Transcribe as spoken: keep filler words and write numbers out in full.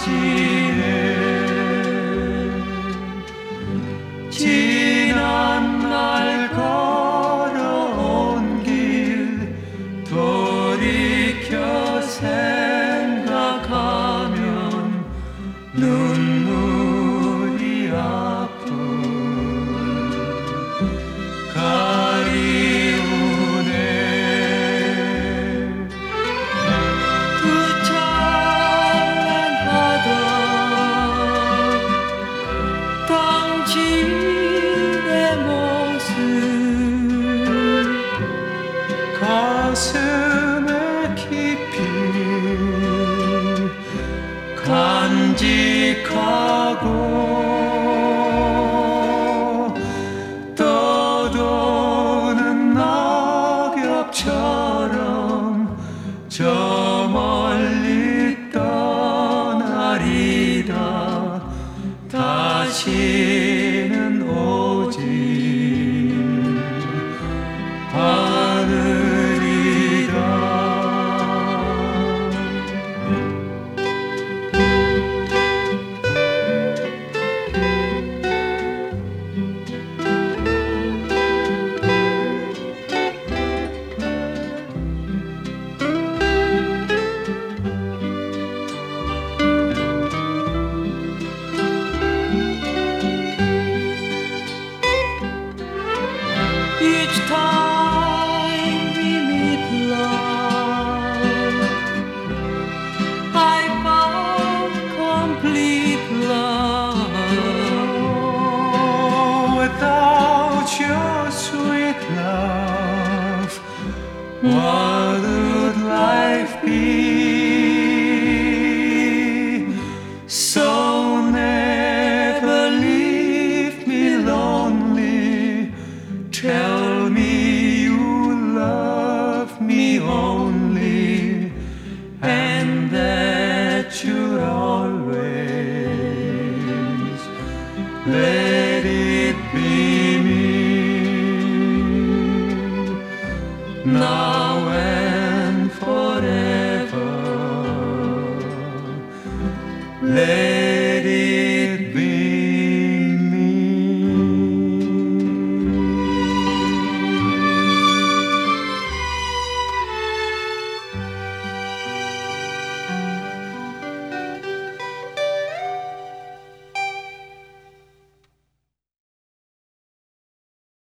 지난 날 걸어온 길 돌이켜 생각하면 눈물이 아픈 가리우네. 그 찬란하던 당신의 모습 가슴에 깊이 간직하고 떠도는 낙엽처럼 저 멀리 떠나리다. 다시는 오지 않으리라. Each time we meet love, I found complete love. Without your sweet love, what would life be? So never leave me lonely. Tell me you love me only, and that you'll always let it be me, now and forever. Let